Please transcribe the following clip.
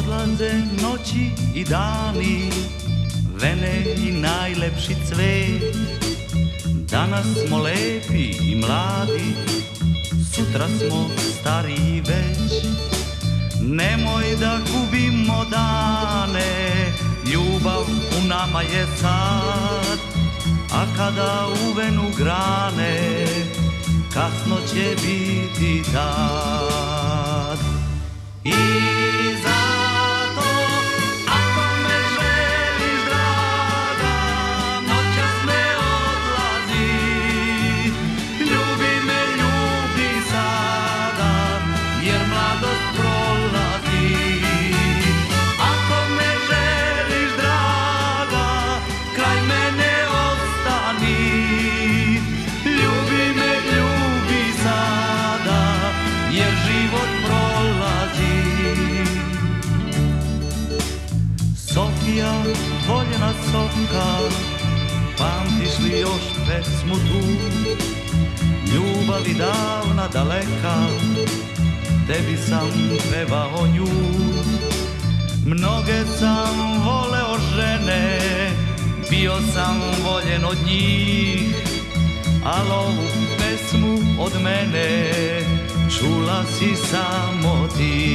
Odlaze noći i dani, vene i najlepši cvet. Danas smo lepi i mladi, sutra smo stariji već. Nemoj da gubimo dane, ljubav u nama je sad. A kada uvenu grane, kasno će biti tad. I zato, ako me želiš draga, noćas ne odlazi. Ljubi me, ljubi sada, jer mladost prolazi. Ako me želiš draga, kraj mene ostani. Ljubi me, ljubi sada, jer život prolazi. Sofija, voljena Sofka, pamtiš li još pesmu tu? Ljubavi davna daleka, tebi sam pevao nju. Mnoge sam voleo žene, bio sam voljen od njih. Al ovu pesmu od mene čula si samo ti.